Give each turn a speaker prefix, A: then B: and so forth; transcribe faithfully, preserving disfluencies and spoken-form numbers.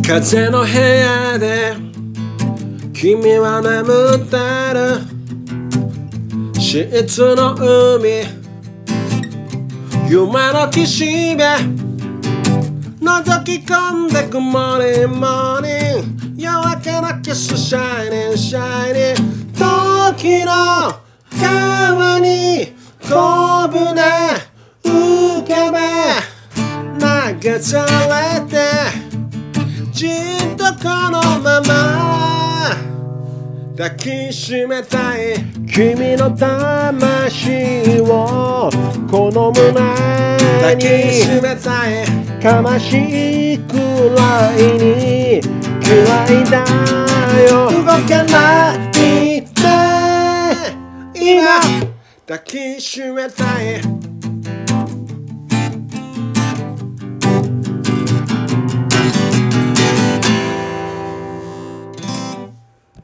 A: 風の部屋で君は眠ってる。質の海、夢の岸辺覗き込んでくモーニングモーニング、夜明けのキスシャイニングシャイニング、時の川に小舟浮かべ流されてじっとこのまま抱きしめたい君の魂をこの胸に抱きしめたい、悲しいくらいに嫌いだよ、動かないで今抱きしめたい。